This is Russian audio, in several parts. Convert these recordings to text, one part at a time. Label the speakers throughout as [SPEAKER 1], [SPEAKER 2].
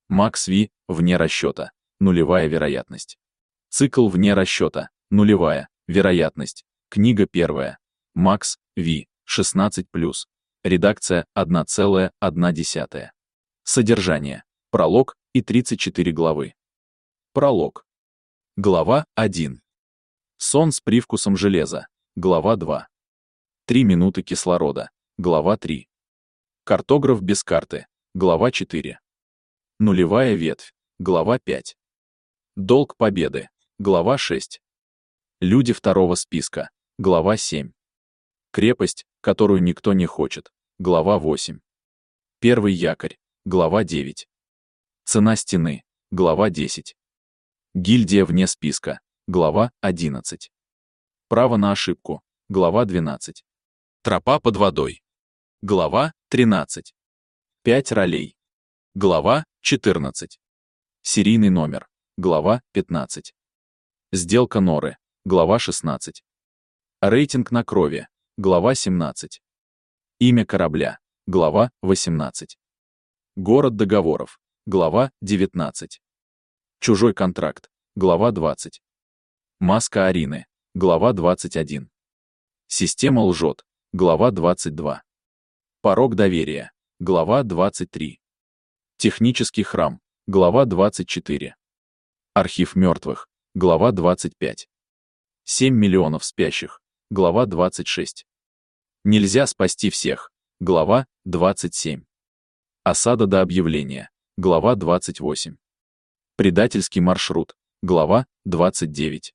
[SPEAKER 1] Макс Ви вне расчета. Нулевая вероятность. Цикл вне расчета. Нулевая вероятность. Книга первая. Макс Ви. 16+. Редакция 1,1. Содержание. Пролог и 34 главы. Пролог. Глава 1. Сон с привкусом железа. Глава 2. 3 минуты кислорода. Глава 3. Картограф без карты. Глава 4. Нулевая ветвь. Глава 5. Долг победы. Глава 6. Люди второго списка. Глава 7. Крепость, которую никто не хочет. Глава 8. Первый якорь. Глава 9. Цена стены. Глава 10. Гильдия вне списка. Глава 11. Право на ошибку. Глава 12. Тропа под водой. Глава 13. 5 ролей. Глава 14. Серийный номер. Глава 15. Сделка Норы. Глава 16. Рейтинг на крови. Глава 17. Имя корабля. Глава 18. Город договоров. Глава 19. Чужой контракт. Глава 20. Маска Арины. Глава 21. Система лжет. Глава 22. Порог доверия. Глава 23. Технический храм. Глава 24. Архив мертвых. Глава 25. 7 миллионов спящих. Глава 26. Нельзя спасти всех. Глава 27. Осада до объявления. Глава 28. Предательский маршрут. Глава 29.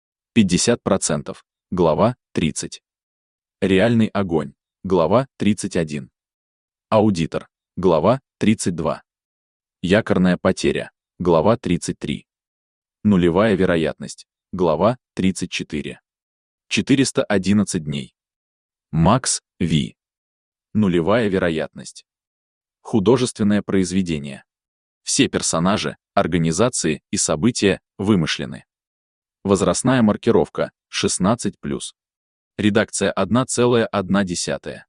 [SPEAKER 1] 50%. Глава 30. Реальный огонь. Глава 31. Аудитор. Глава 32. Якорная потеря. Глава 33. Нулевая вероятность. Глава 34. 411 дней. Макс Ви. Нулевая вероятность. Художественное произведение. Все персонажи, организации и события вымышлены. Возрастная маркировка 16+. Редакция 1,1.